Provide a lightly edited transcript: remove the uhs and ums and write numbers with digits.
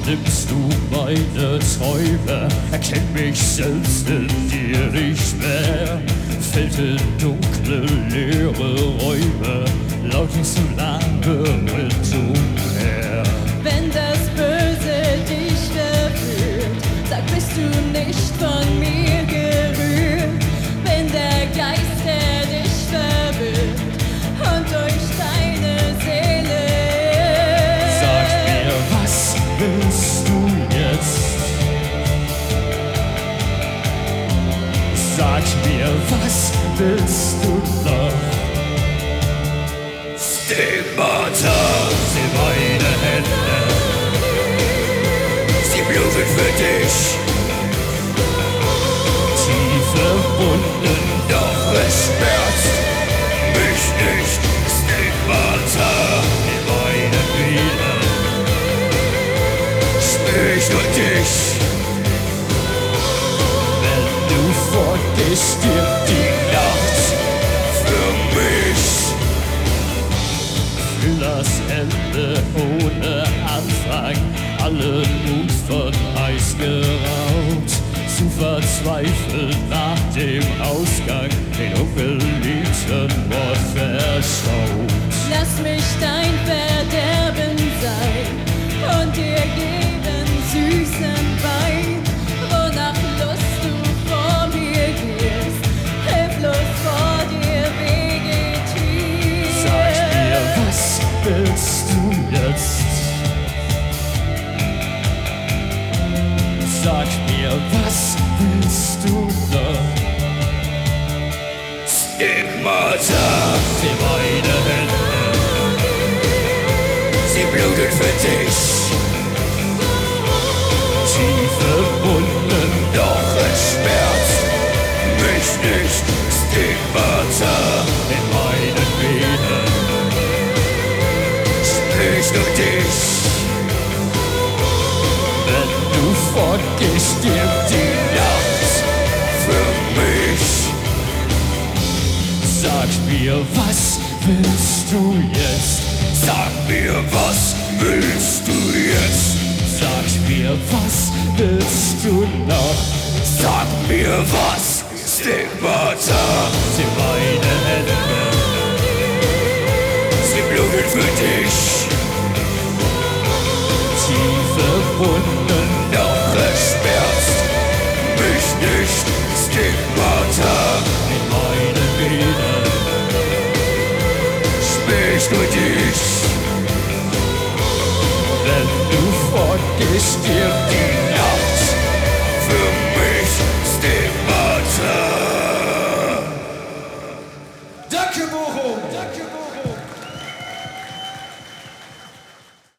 nimmst du meine Träume, erkenn mich selbst in dir nicht mehr. Fällt in dunkle, leere Räume, lautest du Labyrinth umher. Wenn das Böse dich verführt, sag, bist du nicht von mir gerührt. Wenn der Geist, der dich verwirrt und durch deine Seele. Sag mir, was willst du jetzt? Sag mir, was willst du noch? Stigmata, sie meine Hände, sie bluten für dich. Tiefe Wunden, doch es schmerzt mich nicht. Stigmata, in meine Venen, spür ich nur dich. Wenn du fortgehst, stirbt die Nacht für mich. Fühl das Ende ohne Anfang, alle Mut von Eis geraubt. Zu verzweifelt nach dem Ausgang, den ungeliebten Mord verschaut. Lass mich dein Verderben sein und dir geben süßen Wein, wonach Lust du vor mir gehst, hilflos vor dir vegetierst. Sag mir, was willst du jetzt? Sag mir, was willst du noch? Stigmata, sie meine Hände, sie bluten für dich. Tiefe Wunden, doch es schmerzt mich nicht. Stigmata in meinen Venen, sprich nur dich. Wenn du fortgehst, stirbt die Nacht für mich. Sag mir, was willst du jetzt? Sag mir, was willst du jetzt? Sag mir, was willst du noch? Sag mir was, Stigmata, sie meine Hände, sie bluten für dich. Tiefe Wunden, doch es schmerzt mich nicht. Stigmata in meine Venen, sprich nur dich. Wenn du fortgehst, stirbt die Nacht für mich. Stigmata. Danke, Bochum! Danke, Bochum!